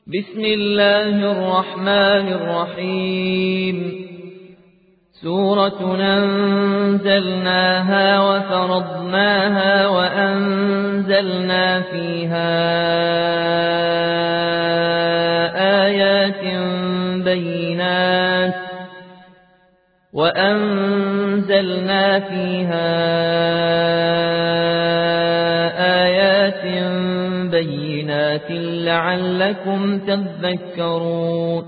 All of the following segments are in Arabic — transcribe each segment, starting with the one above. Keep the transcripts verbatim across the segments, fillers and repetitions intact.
بسم الله الرحمن الرحيم سورة أنزلناها وفرضناها وأنزلنا فيها آيات بينات وأنزلنا فيها آيات بينات لعلكم تذكرون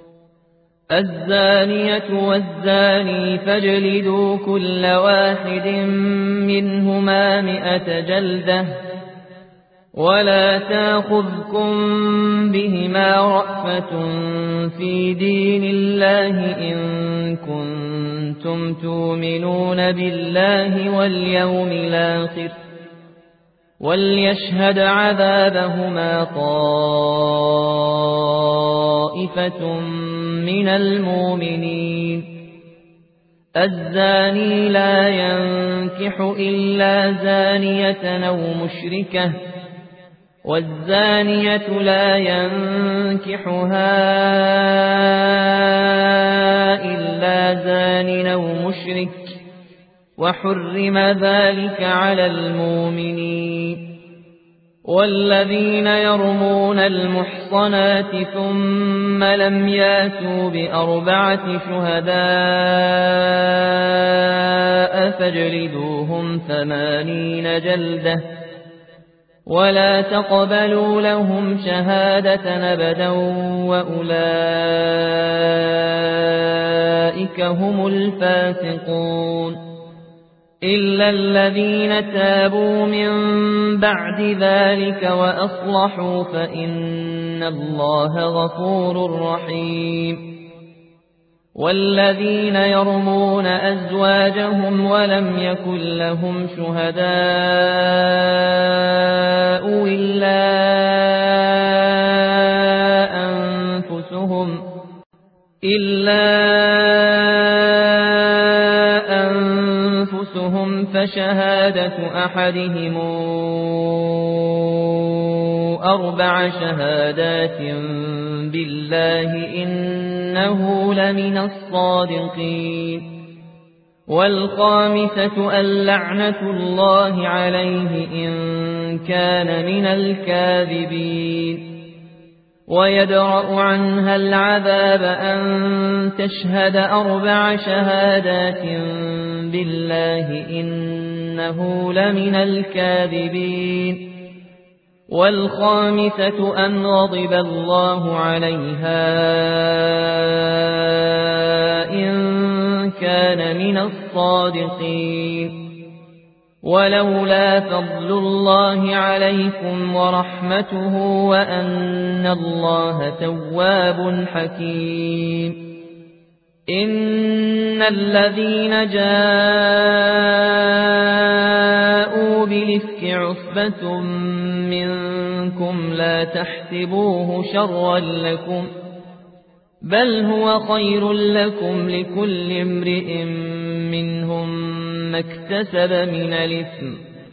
الزانية والزاني فاجلدوا كل واحد منهما مئة جلدة ولا تأخذكم بهما رأفة في دين الله إن كنتم تؤمنون بالله واليوم الآخر وليشهد عذابهما طائفة من المؤمنين الزاني لا ينكح إلا زانية أو مشركة والزانية لا ينكحها إلا زان أو مشرك وحرم ذلك على المؤمنين والذين يرمون المحصنات ثم لم ياتوا بأربعة شهداء فاجلدوهم ثمانين جلدة ولا تقبلوا لهم شهادة أبدا وأولئك هم الفاسقون إلا الذين تابوا من بعد ذلك وأصلحوا فإن الله غفور رحيم والذين يرمون أزواجهم ولم يكن لهم شهداء إلا أنفسهم إلا أنفسهم فشهادة أحدهم أربع شهادات بالله إنه لمن الصادقين والخامسة اللعنة الله عليه إن كان من الكاذبين ويدرأ عنها العذاب أن تشهد أربع شهادات بالله إنه لمن الكاذبين والخامسة أن غضب الله عليها إن كان من الصادقين ولولا فضل الله عليكم ورحمته وأن الله تواب حكيم إن الذين جاءوا بالإفك عصبة منكم لا تحسبوه شرا لكم بل هو خير لكم لكل امرئ منهم ما اكتسب من الإثم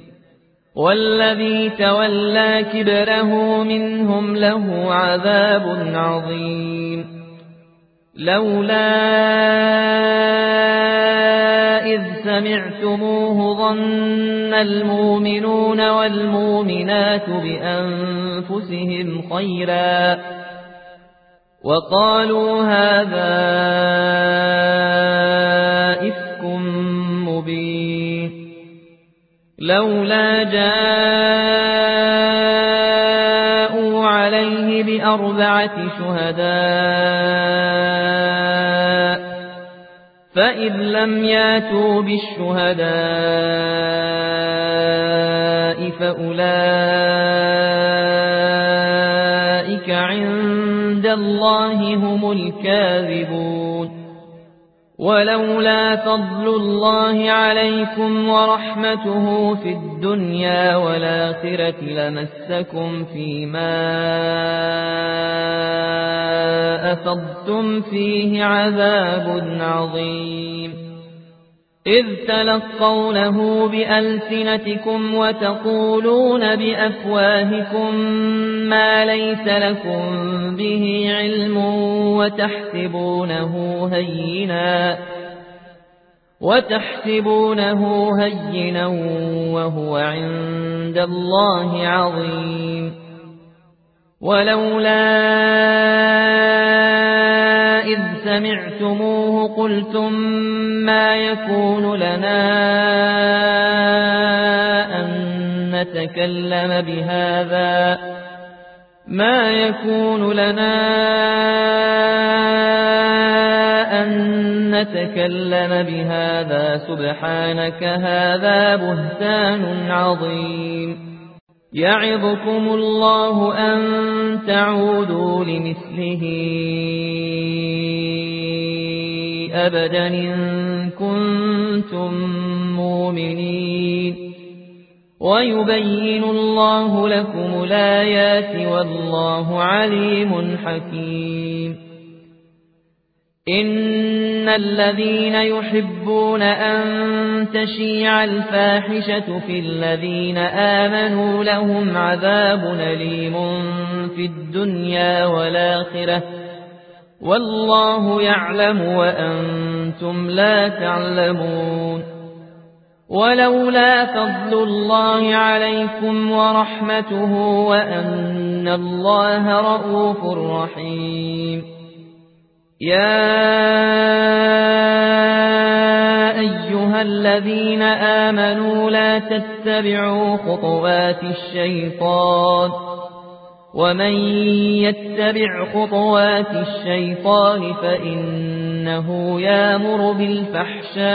والذي تولى كبره منهم له عذاب عظيم لولا إذ سمعتموه ظن المؤمنون والمؤمنات بأنفسهم خيرا وقالوا هذا إفك مبين لولا جاءوا عليه بأربعة شهداء فإذ لم ياتوا بالشهداء فأولئك عند الله هم الكاذبون ولولا فضل الله عليكم ورحمته في الدنيا والآخرة لمسكم فيما أفضتم فيه عذاب عظيم إذ تلقونه بألسنتكم وتقولون بأفواهكم ما ليس لكم به علم وتحسبونه هينا وتحسبونه هينا وهو عند الله عظيم ولولا إذ سمعتموه قلتم ما يكون لنا أن نتكلم بهذا ما يكون لنا أن نتكلم بهذا سبحانك هذا بهتان عظيم يعظكم الله أن تعودوا لمثله أبدا إن كنتم مؤمنين ويبين الله لكم الآيات والله عليم حكيم إن الذين يحبون أن تشيع الفاحشة في الذين آمنوا لهم عذاب أليم في الدنيا والآخرة والله يعلم وأنتم لا تعلمون ولولا فضل الله عليكم ورحمته وأن الله رءوف رحيم يا أيها الذين آمنوا لا تتبعوا خطوات الشيطان ومن يتبع خطوات الشيطان فإنه يأمر بالفحشاء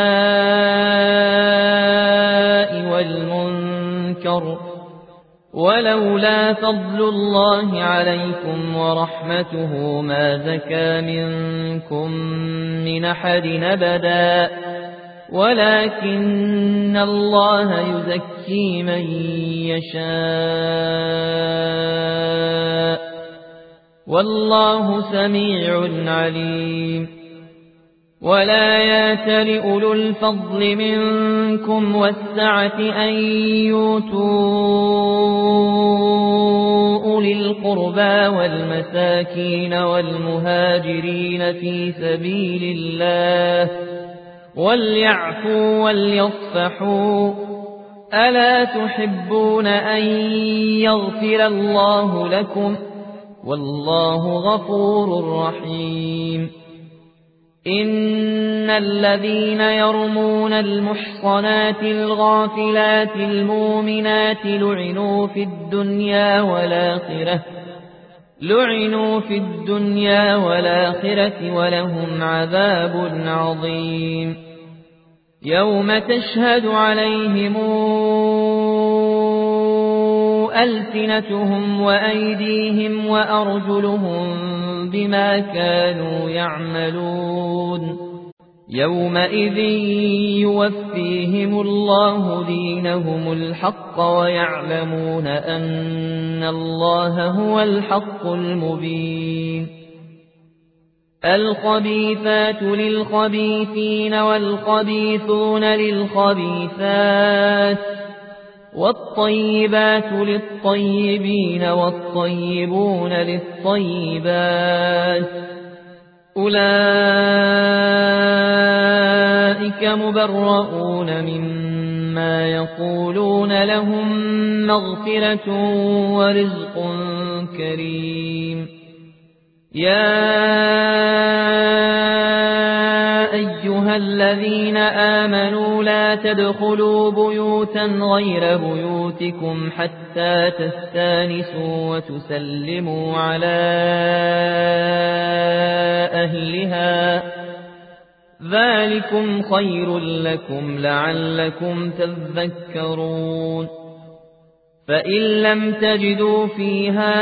والمنكر ولولا فضل الله عليكم ورحمته ما زكى منكم من أحد أبدا ولكن الله يزكي من يشاء والله سميع عليم ولا يأتل أولو الفضل منكم والسعة أن يؤتوا أولي القربى والمساكين والمهاجرين في سبيل الله وليعفوا وليصفحوا ألا تحبون أن يغفر الله لكم والله غفور رحيم إن الذين يرمون المحصنات الغافلات المؤمنات لعنوا في الدنيا والآخرة لعنوا في الدنيا والآخرة ولهم عذاب عظيم يوم تشهد عليهم ألسنتهم وأيديهم وأرجلهم بما كانوا يعملون يومئذ يوفيهم الله دينهم الحق ويعلمون أن الله هو الحق المبين الخبيثات للخبيثين والخبيثون للخبيثات والطيبات للطيبين والطيبون للطيبات أولئك مبرؤون مما يقولون لهم مغفرة ورزق كريم يا أيها الذين آمنوا لا تدخلوا بيوتا غير بيوتكم حتى تستانسوا وتسلموا على أهلها ذلكم خير لكم لعلكم تذكرون فإن لم تجدوا فيها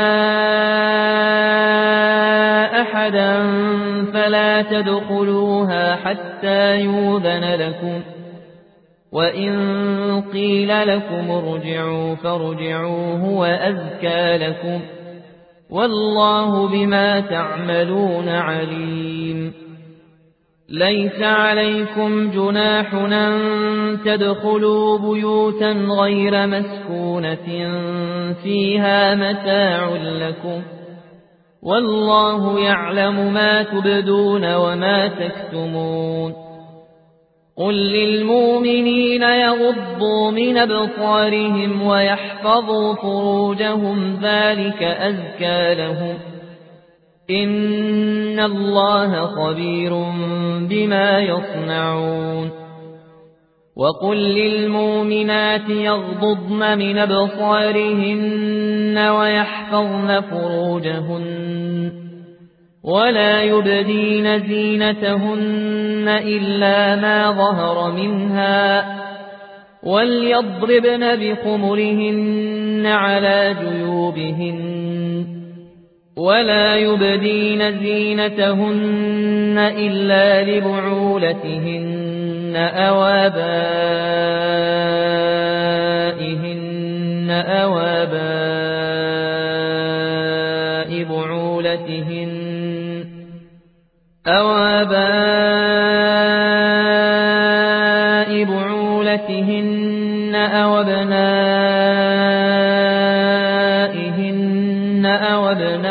أحدا فلا تدخلوها حتى يؤذن لكم وإن قيل لكم ارجعوا فارجعوا هو أزكى لكم والله بما تعملون عليم ليس عليكم جناح أن تدخلوا بيوتا غير مسكونة فيها متاع لكم والله يعلم ما تبدون وما تكتمون قل للمؤمنين يغضوا من أبصارهم ويحفظوا فروجهم ذلك أزكى لهم إن الله خبير بما يصنعون وقل للمؤمنات يغضضن من أبصارهن ويحفظن فروجهن ولا يبدين زينتهن إلا ما ظهر منها وليضربن بخمرهن على جيوبهن ولا يبدين زينتهن إلا لبعولتهن أو آبائهن أو آباء بعولتهن أو آباء بعولتهن أو أبنائهن أو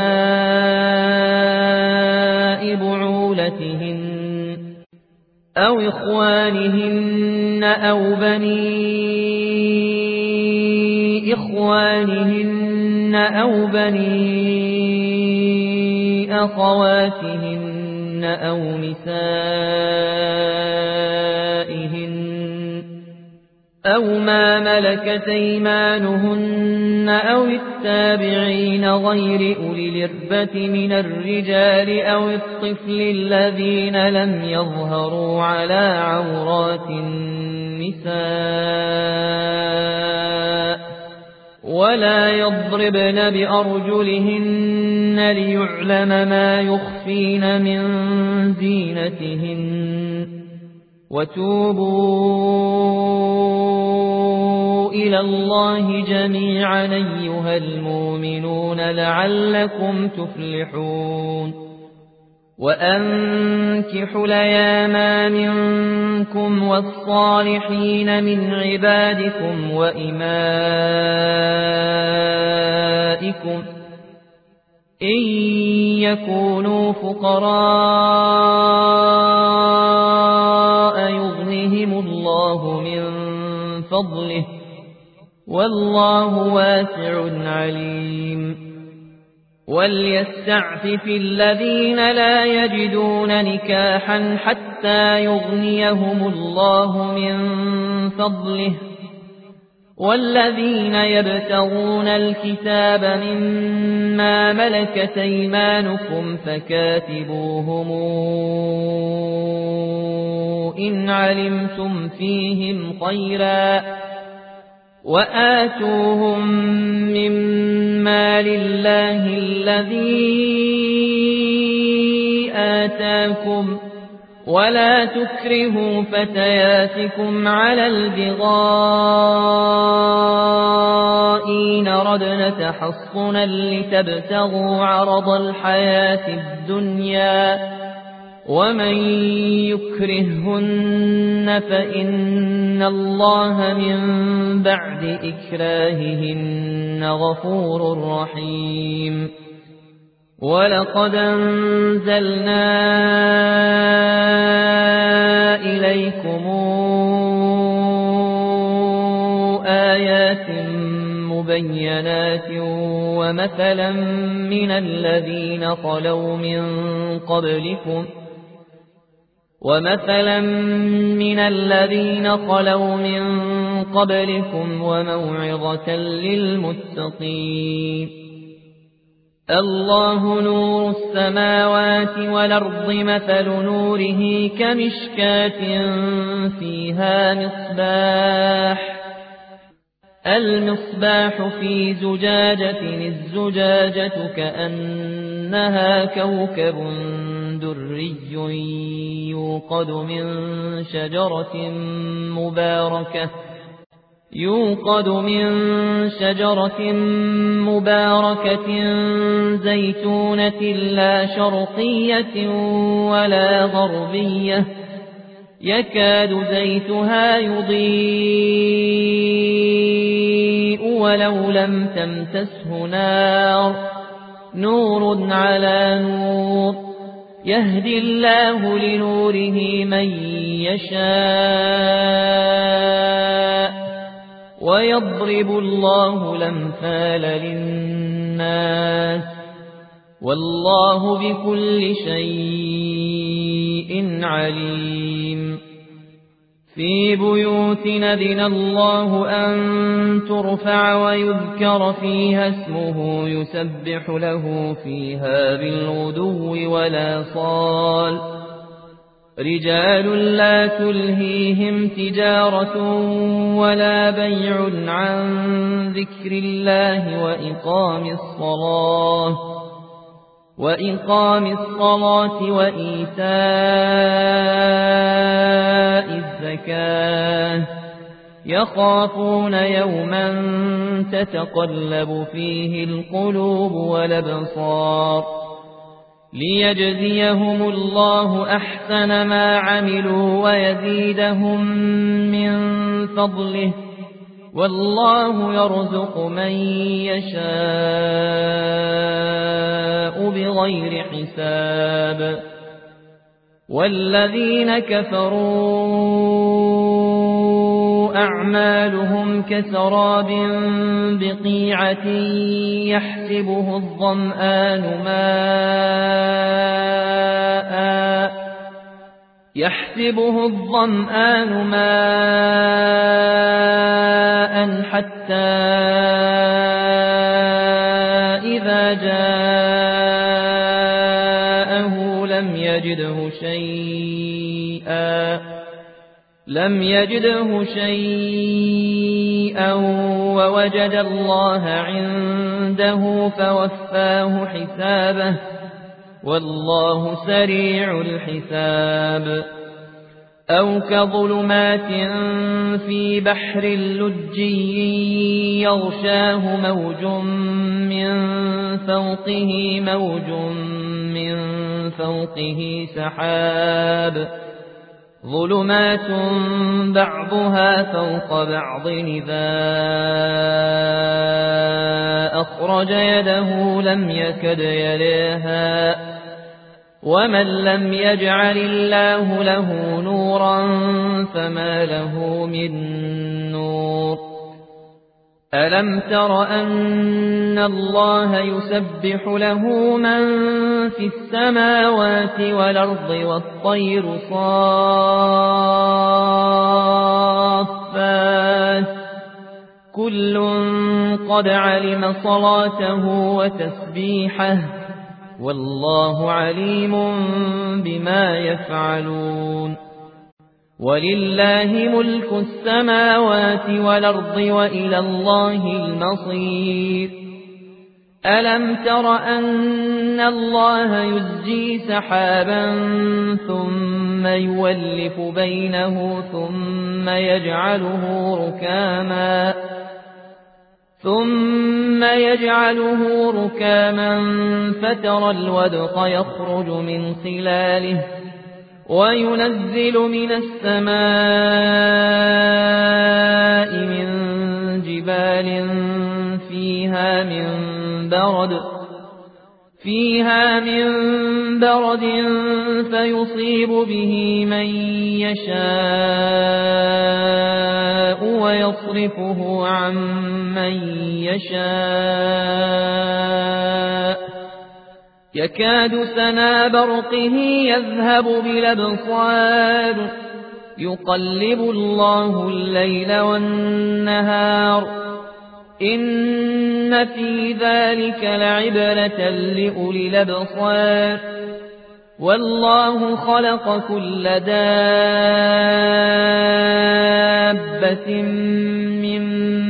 أبناء بعولتهن أو إخوانهن أو بني إخوانهن أو بني أخواتهن أو نسائهن أو ما ملكت أيمانهن أو التابعين غير أولي الإربة من الرجال أو الطفل الذين لم يظهروا على عورات النساء ولا يضربن بأرجلهن ليعلم ما يخفين من زينتهن وتوبوا إلى الله جميعا أيها المؤمنون لعلكم تفلحون وأنكحوا الأيام منكم والصالحين من عبادكم وإمائكم إن يكونوا فقراء يغنهم الله من فضله والله واسع عليم وليستعفف الذين لا يجدون نكاحا حتى يغنيهم الله من فضله والذين يبتغون الكتاب مما ملكت أيمانكم فكاتبوهم إن علمتم فيهم خيرا وآتوهم مما لله الذي آتاكم ولا تكرهوا فتياتكم على البغاء إن ردن تحصنا لتبتغوا عرض الحياة الدنيا ومن يكرههن فإن الله من بعد إكراههن غفور رحيم ولقد أنزلنا إليكم آيات مبينات ومثلا من الذين خلوا من قبلكم ومثلا من الذين خلوا من قبلكم وموعظة للمتقين الله نور السماوات والأرض مثل نوره كمشكاة فيها مصباح المصباح في زجاجة الزجاجة كأنها كوكب دري يوقد من شجرة مباركة يوقد من شجرة مباركة زيتونة لا شرقية ولا غربية يكاد زيتها يضيء ولو لم تمسسه نار نور على نور يهدي الله لنوره من يشاء ويضرب الله الأمثال للناس والله بكل شيء عليم في بيوت أذن الله أن ترفع ويذكر فيها اسمه يسبح له فيها بالغدو والآصال رجال لا تلهيهم تجارة ولا بيع عن ذكر الله وإقام الصلاة وإقام الصلاة وإيتاء الزكاة يخافون يوما تتقلب فيه القلوب والأبصار ليجزيهم الله أحسن ما عملوا ويزيدهم من فضله والله يرزق من يشاء بغير حساب والذين كفروا أعمالهم كسراب بقيعة يحسبه الظمآن ماء يحسبه الظمآن ماء حتى إذا جاءه لم يجده شيئا لم يجده شيئا ووجد الله عنده فوفاه حسابه والله سريع الحساب أو كظلمات في بحر اللجي يغشاه موج من فوقه موج من فوقه سحاب ظلمات بعضها فوق بعض إذا أخرج يده لم يكد يريها ومن لم يجعل الله له نورا فما له من نور ألم تر أن الله يسبح له من في السماوات والأرض والطير صافات كل قد علم صلاته وتسبيحه والله عليم بما يفعلون ولله ملك السماوات والأرض وإلى الله المصير ألم تر أن الله يزجي سحابا ثم يولف بينه ثم يجعله ركاما ثم يجعله ركاما فترى الودق يخرج من خلاله وينزل من السماء من جبال فيها من برد فيها من برد فيصيب به من يشاء ويصرفه عن من يشاء يكاد سنا برقه يذهب بالأبصار يقلب الله الليل والنهار إن في ذلك لعبرة لأولي الأبصار والله خلق كل دابة من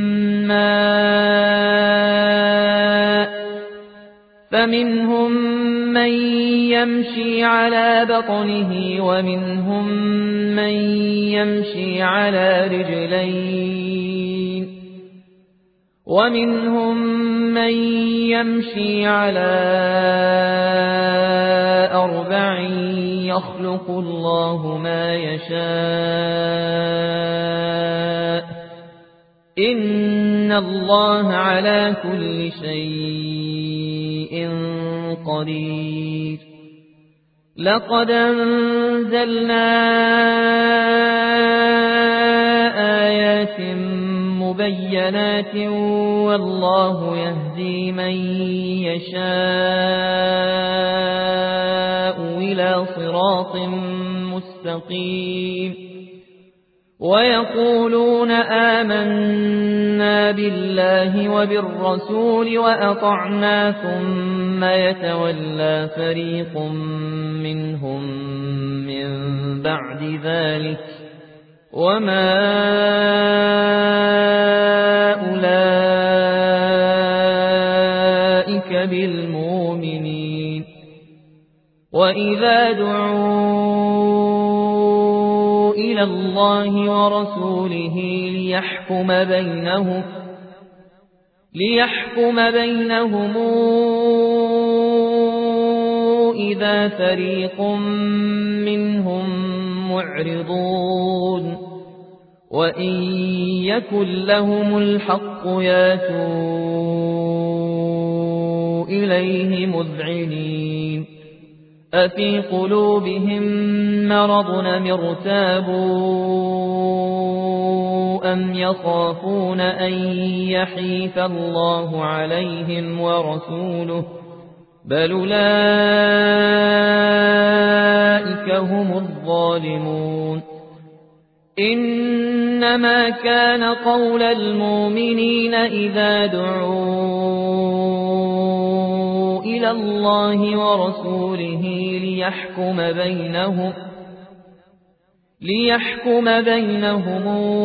ماء فمنهم من يمشي على بطنه ومنهم من يمشي على رجلين ومنهم من يمشي على أربع يخلق الله ما يشاء إن الله على كل شيء قدير لقد أنزلنا آيات مبينات والله يهدي من يشاء إلى صراط مستقيم ويقولون آمنا بالله وبالرسول وأطعنا ثم يتولى فريق منهم من بعد ذلك وما أولئك بالمؤمنين وإذا دعوا إلى الله ورسوله ليحكم بينهم ليحكم بينهم إذا فريق منهم معرضون وإن يكن لهم الحق ياتوا إليه مذعنين أفي قلوبهم مرض أم ارتابوا أم يخافون أن يحيف الله عليهم ورسوله بل أولئك هم الظالمون إنما كان قول المؤمنين إذا دعوا إلى الله ورسوله ليحكم بينهم ليحكم بينهم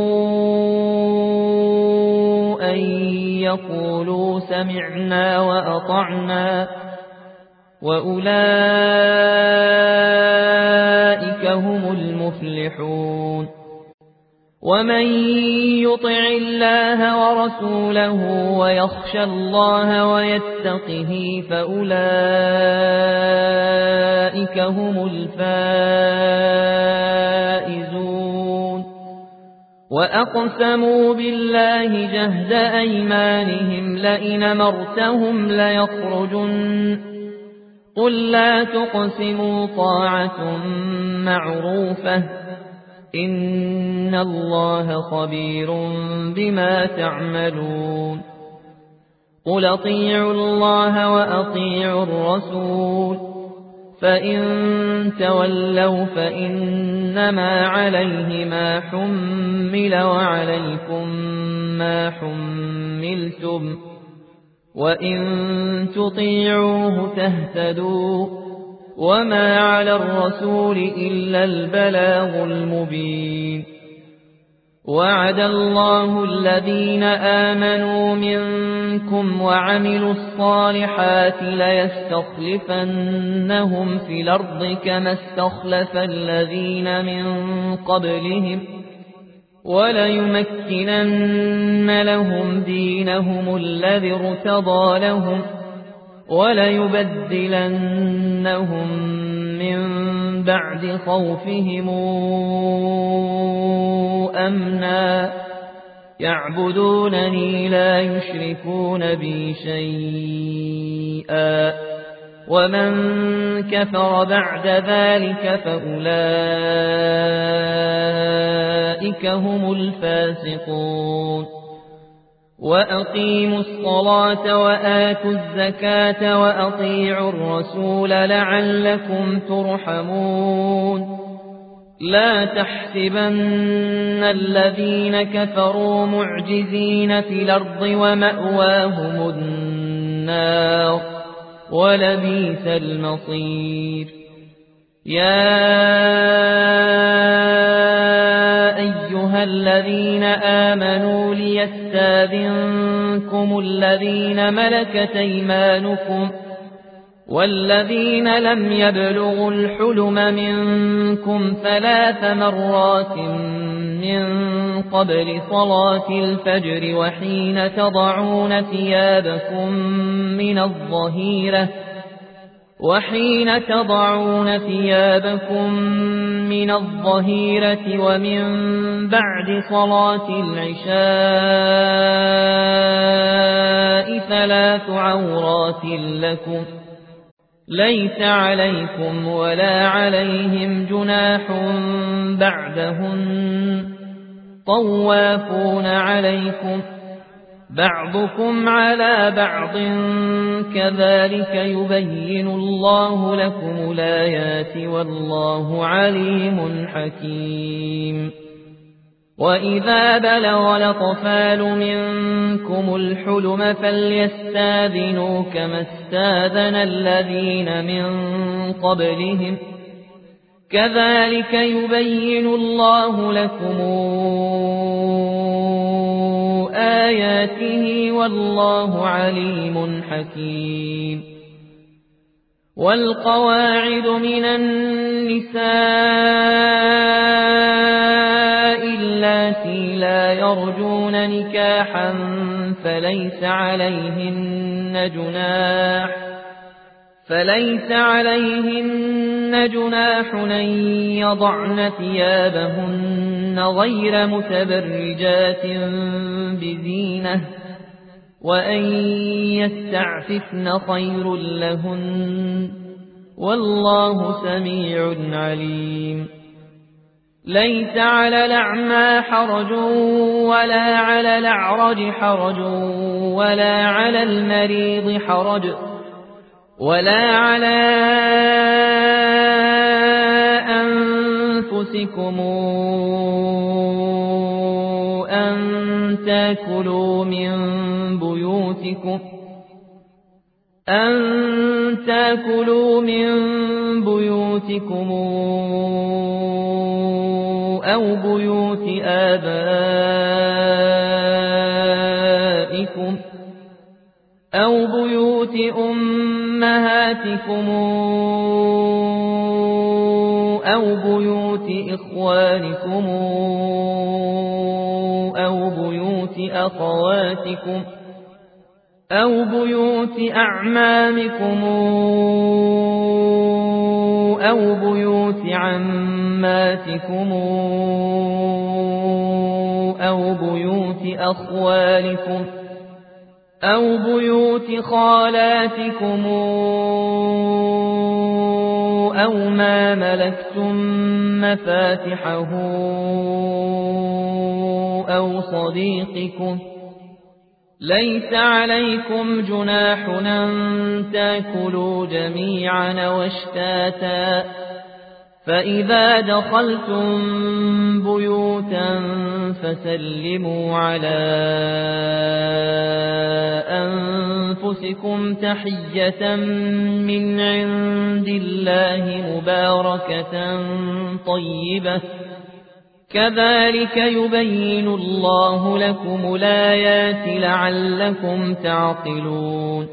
أن يقولوا سمعنا وأطعنا وأولئك هم المفلحون ومن يطع الله ورسوله ويخشى الله ويتقه فأولئك هم الفائزون وأقسموا بالله جهد أيمانهم لئن أمرتهم ليخرجن قل لا تقسموا طاعة معروفة إن الله خبير بما تعملون قل أطيعوا الله وأطيعوا الرسول فإن تولوا فإنما عليه ما حمل وعليكم ما حملتم وإن تطيعوه تهتدوا وما على الرسول إلا البلاغ المبين وعد الله الذين آمنوا منكم وعملوا الصالحات ليستخلفنهم في الأرض كما استخلف الذين من قبلهم وليمكنن لهم دينهم الذي ارتضى لهم وليبدلنهم من بعد خوفهم أمنا يعبدونني لا يشركون بي شيئا ومن كفر بعد ذلك فأولئك هم الفاسقون وأقيموا الصلاة وآتوا الزكاة وأطيعوا الرسول لعلكم ترحمون لا تحسبن الذين كفروا معجزين في الأرض ومأواهم النار ولبئس المصير يا أيها الذين آمنوا ليستاذنكم الذين ملكت أيمانكم والذين لم يبلغوا الحلم منكم ثلاث مرات من قبل صلاة الفجر وحين تضعون ثيابكم من الظهيرة وحين تضعون ثيابكم من الظهيرة ومن بعد صلاة العشاء ثلاث عورات لكم ليس عليكم ولا عليهم جناح بعدهن طوافون عليكم بعضكم على بعض كذلك يبين الله لكم الآيات والله عليم حكيم. وإذا بلغ الأطفال منكم الحلم فليستاذنوا كما استاذن الذين من قبلهم كذلك يبين الله لكم آياته والله عليم حكيم. والقواعد من النساء اللاتي لا يرجون نكاحا فليس عليهن جناح فليس عليهن جناح أن يضعن ثيابهن غير متبرجات بزينة وأن يستعففن خير لهن والله سميع عليم. ليس على الأعمى حرج ولا على الأعرج حرج ولا على المريض حرج ولا على أنفسكم أن تأكلوا من بيوتكم أن تأكلوا من بيوتكم أو بيوت آبائكم أو بيوت أمهاتكم أو بيوت إخوانكم أو بيوت أخواتكم أو بيوت أعمامكم أو بيوت عماتكم أو بيوت أخوالكم أو بيوت خالاتكم أو ما ملكتم مفاتحه أو صديقكم ليس عليكم جناح أن تأكلوا جميعا واشتاتا فإذا دخلتم بيوتا فسلموا على أنفسكم تحية من عند الله مباركة طيبة كذلك يبين الله لكم الآيات لعلكم تعقلون.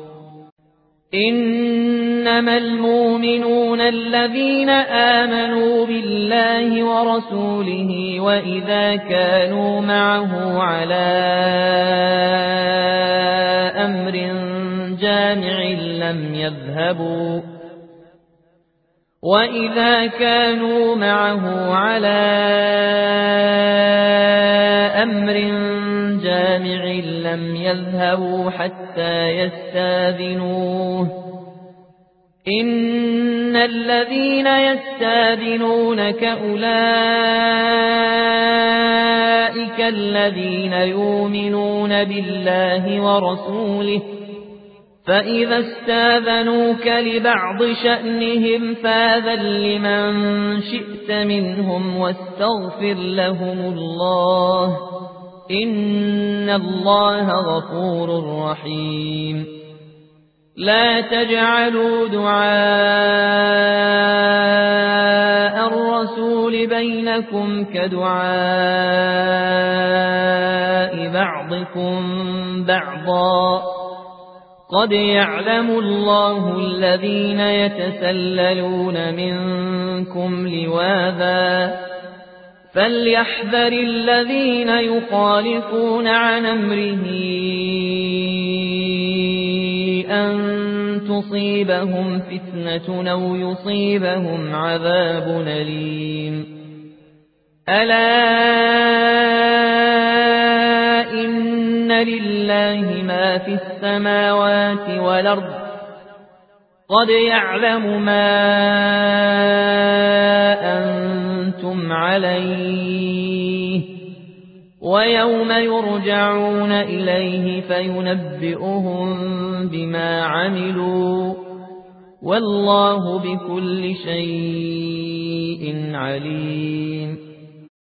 إنما المؤمنون الذين آمنوا بالله ورسوله وإذا كانوا معه على أمر جامع لم يذهبوا وإذا كانوا معه على أمر جامع لم يذهبوا حتى يستاذنوه إن الذين يستاذنونك أولئك الذين يؤمنون بالله ورسوله فإذا استاذنوك لبعض شأنهم فاذن لمن شئت منهم واستغفر لهم الله إن الله غفور رحيم. لا تجعلوا دعاء الرسول بينكم كدعاء بعضكم بعضا قد يعلم الله الذين يتسللون منكم لواذا فليحذر الذين يخالفون عن أمره أن تصيبهم فتنة أو يصيبهم عذاب أليم ألا إن لله ما في السماوات والأرض قد يعلم ما أنتم عليه ويوم يرجعون إليه فينبئهم بما عملوا والله بكل شيء عليم